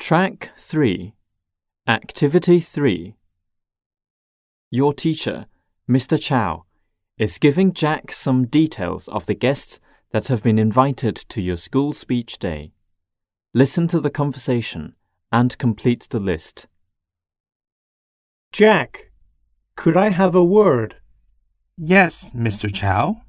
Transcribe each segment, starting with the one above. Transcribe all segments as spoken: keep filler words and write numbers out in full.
Track three. Activity three. Your teacher, Mister Chow, is giving Jack some details of the guests that have been invited to your school speech day. Listen to the conversation and complete the list. Jack, could I have a word? Yes, Mister Chow.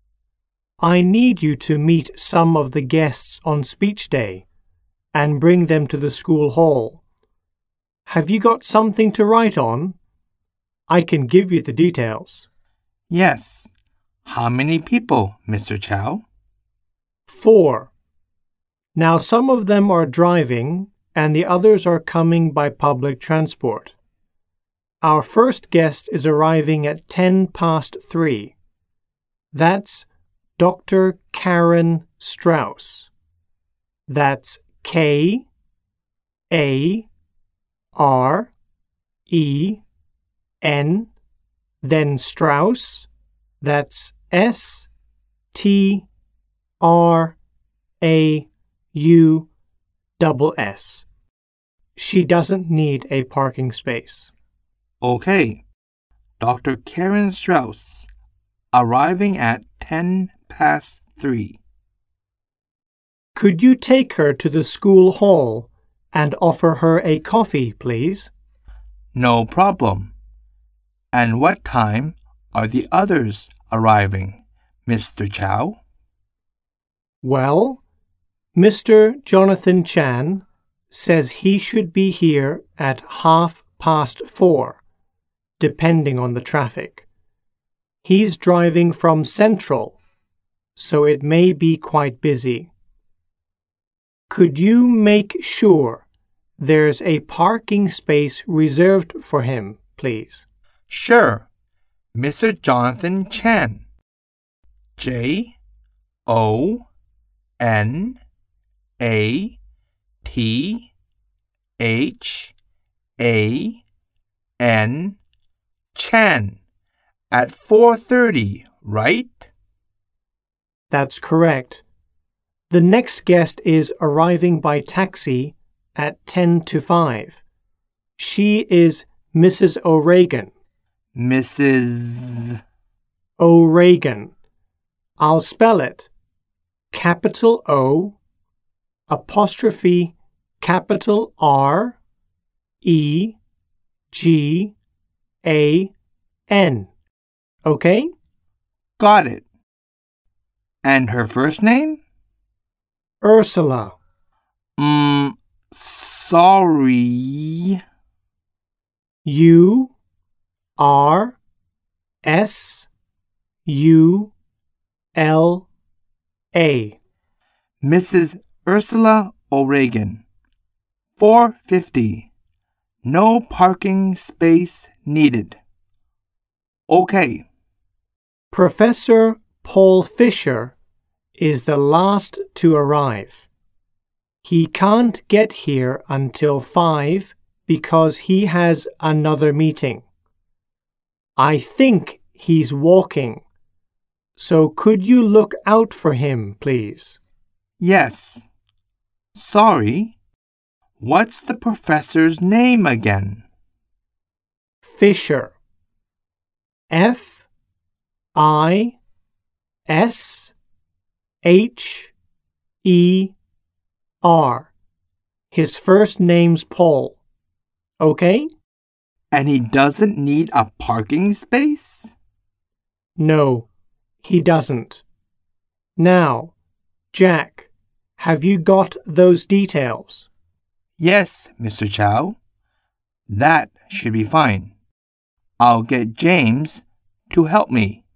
I need you to meet some of the guests on speech day and bring them to the school hall. Have you got something to write on? I can give you the details. Yes. How many people, Mister Chow? Four. Now some of them are driving and the others are coming by public transport. Our first guest is arriving at ten past three. That's Doctor Karen Strauss. That's K A R E N, then Strauss. That's S T R A U S S. She doesn't need a parking space. Okay. Doctor Karen Strauss, arriving at ten past three. Could you take her to the school hall and offer her a coffee, please? No problem. And what time are the others arriving, Mister Chow? Well, Mister Jonathan Chan says he should be here at half past four, depending on the traffic. He's driving from Central, so it may be quite busy. Could you make sure there's a parking space reserved for him, please? Sure. Mister Jonathan Chan. J O N A T H A N Chan at four thirty, right? That's correct. The next guest is arriving by taxi at ten to five. She is Missus O'Regan. Missus O'Regan. I'll spell it. Capital O, apostrophe, capital R, E, G, A, N. Okay? Got it. And her first name? Ursula. Mm, sorry. U R S U L A. Missus Ursula O'Regan. four fifty. No parking space needed. Okay. Professor Paul Fisher is the last to arrive. He can't get here until five because he has another meeting. I think he's walking. So could you look out for him, please? Yes. Sorry. What's the professor's name again? Fisher. F I S H E R. His first name's Paul. Okay? And he doesn't need a parking space? No, he doesn't. Now, Jack, have you got those details? Yes, Mister Chow. That should be fine. I'll get James to help me.